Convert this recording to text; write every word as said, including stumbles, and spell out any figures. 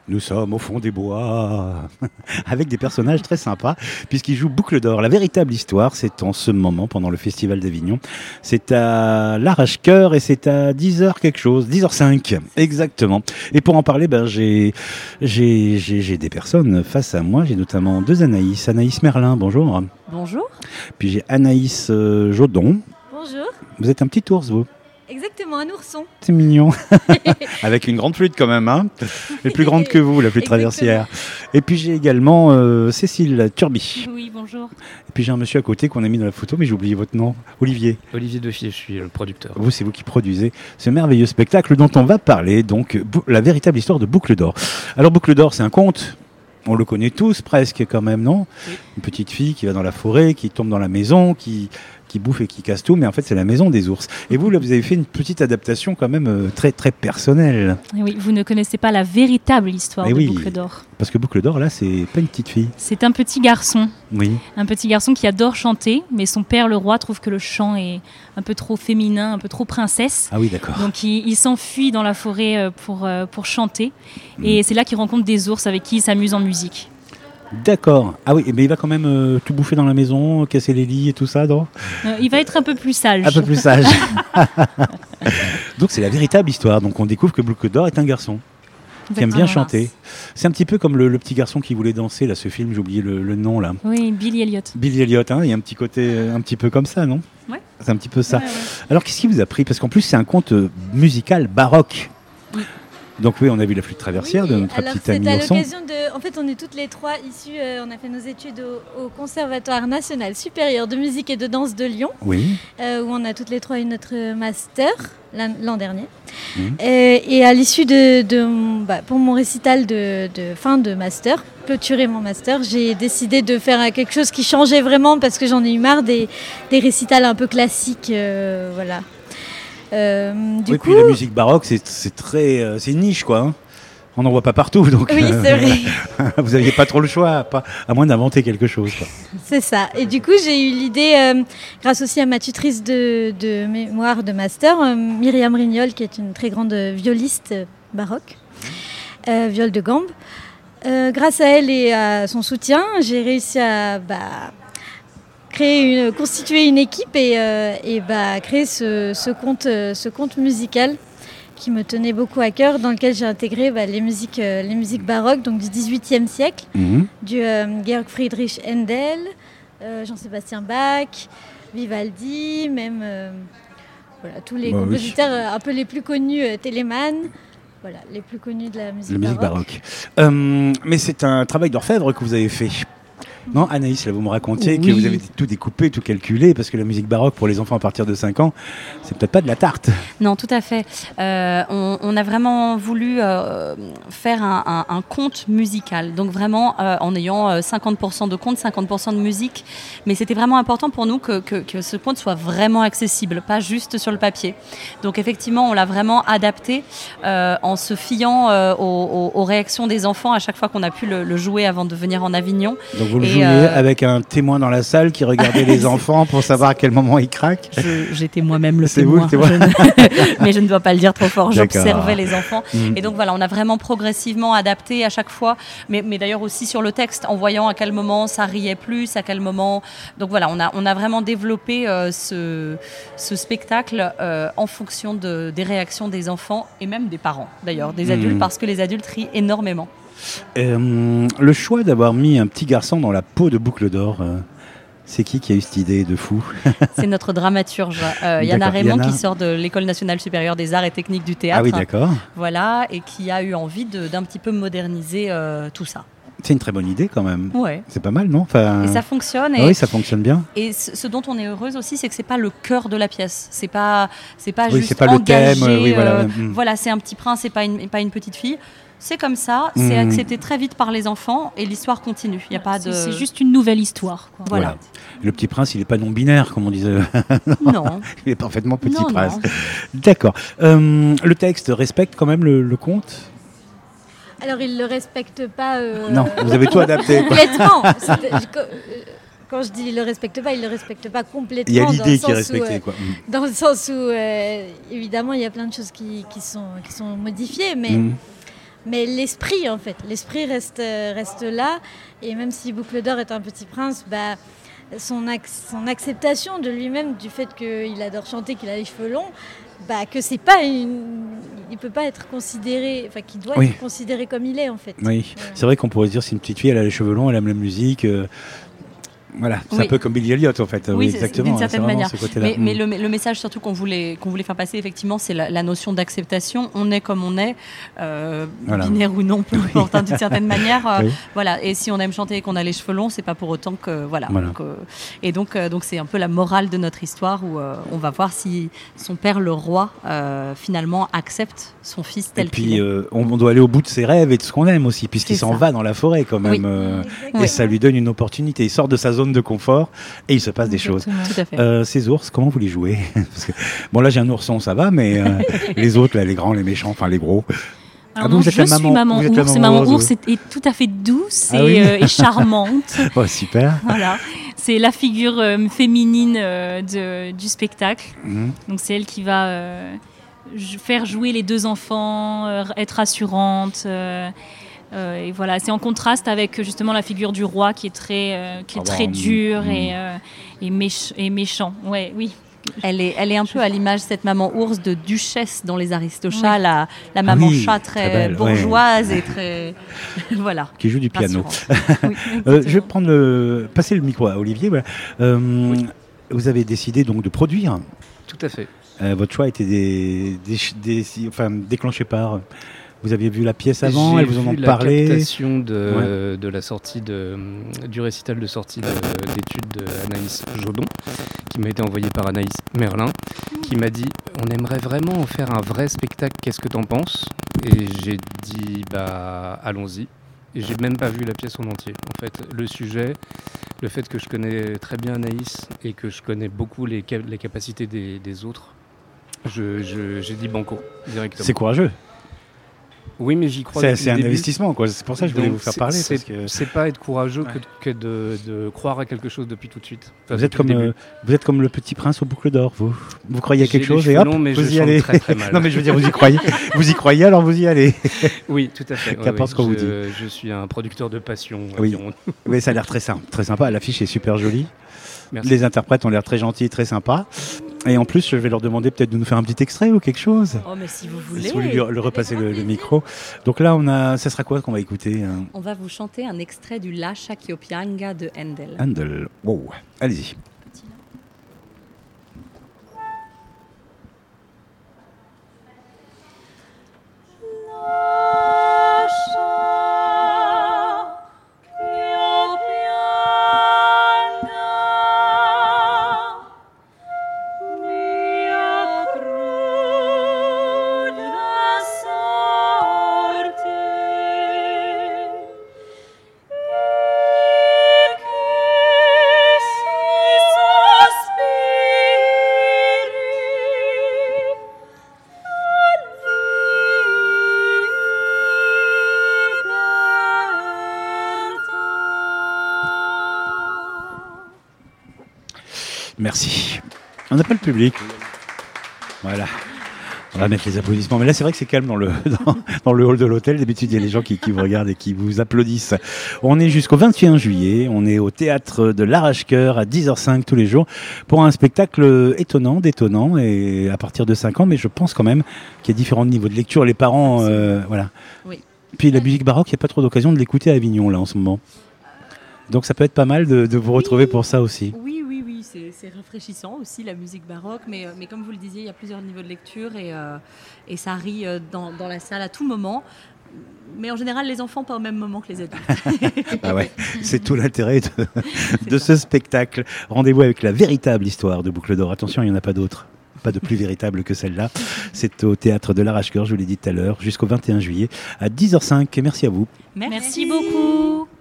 Nous sommes au fond des bois, avec des personnages très sympas, puisqu'ils jouent Boucle d'Or. La véritable histoire, c'est en ce moment, pendant le Festival d'Avignon. C'est à l'Arrache-Cœur et c'est à dix heures quelque chose, dix heures cinq, exactement. Et pour en parler, ben, j'ai, j'ai, j'ai, j'ai des personnes face à moi. J'ai notamment deux Anaïs. Anaïs Merlin, bonjour. Bonjour. Puis j'ai Anaïs euh, Jodon. Bonjour. Vous êtes un petit ours, vous? Exactement, un ourson. C'est mignon. Avec une grande flûte quand même, hein. Elle est plus grande que vous, la flûte traversière. Et puis j'ai également euh, Cécile Turbi. Oui, bonjour. Et puis j'ai un monsieur à côté qu'on a mis dans la photo, mais j'ai oublié votre nom. Olivier. Olivier Defier, je suis le producteur. Vous, c'est vous qui produisez ce merveilleux spectacle dont on va parler, donc bou- la véritable histoire de Boucle d'Or. Alors Boucle d'Or, c'est un conte. On le connaît tous presque quand même, non? Oui. Une petite fille qui va dans la forêt, qui tombe dans la maison, qui... qui bouffe et qui casse tout, mais en fait c'est la maison des ours. Et vous, là, vous avez fait une petite adaptation quand même euh, très très personnelle. Et oui, vous ne connaissez pas la véritable histoire Mais de oui. Boucle d'Or. Parce que Boucle d'Or, là, c'est pas une petite fille. C'est un petit garçon, Oui. un petit garçon qui adore chanter, mais son père, le roi, trouve que le chant est un peu trop féminin, un peu trop princesse. Ah oui, d'accord. Donc il, il s'enfuit dans la forêt euh, pour, euh, pour chanter. Et c'est là qu'il rencontre des ours avec qui il s'amuse en musique. D'accord. Ah oui, mais il va quand même euh, tout bouffer dans la maison, casser les lits et tout ça, non? Euh, il va être un peu plus sage. Un peu plus sage. Donc c'est la véritable histoire. Donc on découvre que Boucle d'Or est un garçon qui aime bien Exactement. chanter. C'est un petit peu comme le, le petit garçon qui voulait danser, là, ce film, j'ai oublié le, le nom, là. Oui, Billy Elliot. Billy Elliot, hein, il y a un petit côté euh, un petit peu comme ça, non? Ouais. C'est un petit peu ça. Ouais, ouais. Alors qu'est-ce qui vous a pris? Parce qu'en plus c'est un conte euh, musical baroque. Oui. Donc oui, on a vu la flûte traversière de notre alors petite c'est amie à Ourson. l'occasion de... En fait, on est toutes les trois issues, euh, on a fait nos études au, au Conservatoire national supérieur de musique et de danse de Lyon, Oui. euh, où on a toutes les trois eu notre master l'an, l'an dernier. Mhm. Et, et à l'issue de, de mon- bah, pour mon récital de, de fin de master, clôturer mon master, j'ai décidé de faire quelque chose qui changeait vraiment parce que j'en ai eu marre des, des récitals un peu classiques, euh, voilà. Euh, du oui, coup, puis la musique baroque, c'est, c'est très, euh, c'est niche, quoi. Hein. On n'en voit pas partout, donc. oui, c'est vrai. Vous n'aviez pas trop le choix, pas, à moins d'inventer quelque chose, quoi. C'est ça. Et du coup, j'ai eu l'idée, euh, grâce aussi à ma tutrice de, de mémoire de master, euh, Myriam Rignol, qui est une très grande violiste euh, baroque, euh, viol de gambe. Euh, grâce à elle et à son soutien, j'ai réussi à bah, créer une, constituer une équipe et, euh, et bah, créer ce, ce, conte, euh, ce conte musical qui me tenait beaucoup à cœur, dans lequel j'ai intégré bah, les, musiques, euh, les musiques baroques donc du dix-huitième siècle, Mhm. du euh, Georg Friedrich Händel, euh, Jean-Sébastien Bach, Vivaldi, même euh, voilà, tous les Bah oui. compositeurs euh, un peu les plus connus, euh, Telemann, voilà, les plus connus de la musique, La musique baroque. baroque. Euh, mais c'est un travail d'orfèvre que vous avez fait. Non, Anaïs, là, vous me racontiez que Oui. vous avez tout découpé, tout calculé, parce que la musique baroque, pour les enfants à partir de cinq ans, c'est peut-être pas de la tarte. Non, tout à fait. Euh, on, on a vraiment voulu euh, faire un, un, un conte musical. Donc vraiment euh, en ayant euh, cinquante pour cent de conte, cinquante pour cent de musique. Mais c'était vraiment important pour nous que, que, que ce conte soit vraiment accessible, pas juste sur le papier. Donc effectivement, on l'a vraiment adapté euh, en se fiant euh, aux, aux, aux réactions des enfants à chaque fois qu'on a pu le, le jouer avant de venir en Avignon. Donc vous le Et, jouiez euh, avec un témoin dans la salle qui regardait les enfants pour savoir à quel moment ils craquent. Je- J'étais moi-même le C'est vous, témoin, le témoin. Je ne- mais je ne dois pas le dire trop fort. D'accord. J'observais les enfants. Mm. Et donc voilà, on a vraiment progressivement adapté à chaque fois, mais, mais d'ailleurs aussi sur le texte, en voyant à quel moment ça riait plus, à quel moment. Donc voilà, on a, on a vraiment développé euh, ce, ce spectacle euh, en fonction de, des réactions des enfants et même des parents, d'ailleurs, des Mm. adultes, parce que les adultes rient énormément. Euh, le choix d'avoir mis un petit garçon dans la peau de Boucle d'Or, euh, c'est qui qui a eu cette idée de fou? C'est notre dramaturge, euh, Yana D'accord, Raymond, Yana. qui sort de l'École nationale supérieure des arts et techniques du théâtre. Ah oui, d'accord. Voilà, et qui a eu envie de- d'un petit peu moderniser euh, tout ça. C'est une très bonne idée quand même. Ouais. C'est pas mal, non? Enfin, Et ça fonctionne. ah Et, oui, ça fonctionne bien. et ce ce dont on est heureuse aussi, c'est que c'est pas le cœur de la pièce. C'est pas, c'est pas Oui, juste c'est pas le engagé, thème, euh, oui, voilà, euh, ouais, mm. voilà, c'est un petit prince, c'est pas une, pas une petite fille. C'est comme ça, c'est Mm. accepté très vite par les enfants et l'histoire continue. Il y a pas de. C'est c'est juste une nouvelle histoire, quoi. Voilà. Le petit prince, il n'est pas non-binaire, comme on disait. Non. Il est parfaitement petit Non, prince. non. D'accord. Euh, le texte respecte quand même le, le conte? Alors, il ne le respecte pas euh, Non, vous avez tout adapté, quoi. complètement. C'était- je- quand, euh, quand je dis il ne le respecte pas, il ne le respecte pas complètement. Il y a dans le l'idée qui est sens où, respectée, euh, quoi. Mm. Dans le sens où, euh, évidemment, il y a plein de choses qui, qui, sont, qui sont modifiées, mais Mm. mais l'esprit en fait, l'esprit reste, reste là. Et même si Boucle d'Or est un petit prince, bah, son, ac- son acceptation de lui-même, du fait qu'il adore chanter, qu'il a les cheveux longs, bah, que c'est pas une... il peut pas être considéré, enfin qu'il doit Oui. être considéré comme il est en fait. Oui, Voilà. c'est vrai qu'on pourrait se dire, c'est une petite fille, elle a les cheveux longs, elle aime la musique. euh, Voilà, c'est Oui. un peu comme Billy Elliot en fait. Oui, Oui, c'est- exactement. d'une hein, certaine c'est vraiment manière. ce côté-là. Mais, mais Mm. le, le message surtout qu'on voulait, qu'on voulait faire passer, effectivement, c'est la, la notion d'acceptation. On est comme on est, euh, Voilà. binaire ou non, peu importe, hein, d'une certaine manière. euh, Oui. Voilà. Et si on aime chanter et qu'on a les cheveux longs, c'est pas pour autant que voilà. Voilà. Donc, euh, et donc, euh, donc c'est un peu la morale de notre histoire où euh, on va voir si son père, le roi, euh, finalement accepte son fils Et tel qu'il puis, est. euh, on, on doit aller au bout de ses rêves et de ce qu'on aime aussi, puisqu'il C'est s'en ça. va dans la forêt quand même. Oui. euh, Exactement. Et ça lui donne une opportunité. Il sort de sa zone de confort et il se passe des choses. Exactement. Tout à fait. Euh, ces ours, comment vous les jouez? Parce que, bon, là j'ai un ourson, ça va, mais euh, les autres, là, les grands, les méchants, enfin les gros. Alors Ah, non, vous êtes je la suis maman- maman vous êtes la ours, et maman maman ours, ours est, est tout à fait douce Ah et, oui. euh, et charmante. Oh, super. Voilà, c'est la figure euh, féminine euh, de- du spectacle. Mhm. Donc c'est elle qui va euh, j- faire jouer les deux enfants, euh, être rassurante. euh, euh, et voilà, c'est en contraste avec justement la figure du roi qui est très, euh, qui est Ah bah, très mm, dur mm. et, euh, et, méch- et méchant. Ouais, oui. Elle est, elle est un peu à l'image, cette maman ours, de duchesse dans les Aristochats, la, la maman Ah oui, chat très très, belle, bourgeoise et très. Voilà. Qui joue du piano. rassurante. Oui, Euh, je vais prendre le, passer le micro à Olivier. Voilà. Euh, Vous avez décidé donc de produire. Tout à fait. Euh, votre choix était des, des, des- si- enfin, déclenché par. Vous aviez vu la pièce avant, J'ai elles vous en ont vu la parlé. captation de, de la sortie de, du récital de sortie de- d'études d'Anaïs Jodon, qui m'a été envoyé par Anaïs Merlin, qui m'a dit on aimerait vraiment en faire un vrai spectacle, qu'est-ce que t'en penses? Et j'ai dit bah allons-y. Et j'ai même pas vu la pièce en entier. En fait, le sujet, le fait que je connais très bien Anaïs et que je connais beaucoup les, ca- les capacités des, des autres, je, je- j'ai dit banco directement. C'est courageux. Oui, mais j'y crois. C'est depuis c'est le un début. investissement, quoi. C'est pour ça que je voulais Donc, vous faire c'est- parler. C'est Parce que c'est pas être courageux Ouais. que, que de, de croire à quelque chose depuis tout de suite. Enfin, vous êtes, depuis comme, le euh, début. vous êtes comme le petit prince aux boucles d'or, vous. Vous croyez à quelque J'ai les chose et cheveux hop, longs, mais vous je y chante allez. très, très mal. Non, mais je veux dire, vous y croyez. Vous y croyez, alors vous y allez. Oui, tout à fait. ouais, Qu'importe ouais. ce qu'on vous Je- Je suis un producteur de passion. Oui. dirons. Oui, ça a l'air très sympa. Très sympa. L'affiche est super jolie. Merci. Les interprètes ont l'air très gentils, très sympas. Et en plus, je vais leur demander peut-être de nous faire un petit extrait ou quelque chose. Oh, mais si vous Si voulez. vous voulez lui, le repasser le, le micro. Donc là, on a, ça sera quoi qu'on va écouter hein On va vous chanter un extrait du La Shakiopianga de Handel. Handel. Wow. Allez-y. Merci. On n'a pas le public. Voilà. On va mettre les applaudissements. Mais là, c'est vrai que c'est calme dans le, dans, dans le hall de l'hôtel. D'habitude, il y a les gens qui, qui vous regardent et qui vous applaudissent. On est jusqu'au vingt et un juillet. On est au théâtre de l'Arrache-Cœur à dix heures cinq tous les jours pour un spectacle étonnant, détonnant et à partir de cinq ans. Mais je pense quand même qu'il y a différents niveaux de lecture. Les parents, euh, voilà. Oui. Puis la musique baroque, il n'y a pas trop d'occasion de l'écouter à Avignon, là, en ce moment. Donc ça peut être pas mal de, de vous retrouver pour ça aussi. Oui, oui, oui, c'est c'est rafraîchissant aussi la musique baroque, mais, euh, mais comme vous le disiez, il y a plusieurs niveaux de lecture et, euh, et ça rit euh, dans, dans la salle à tout moment. Mais en général, les enfants pas au même moment que les adultes. Ah ouais, c'est tout l'intérêt de, de ça. ce spectacle. Rendez-vous avec la véritable histoire de Boucle d'Or. Attention, il n'y en a pas d'autre. Pas de plus véritable que celle-là. C'est au théâtre de l'Arrache-Cœur, je vous l'ai dit tout à l'heure, jusqu'au vingt et un juillet à dix heures cinq. Merci à vous. Merci beaucoup.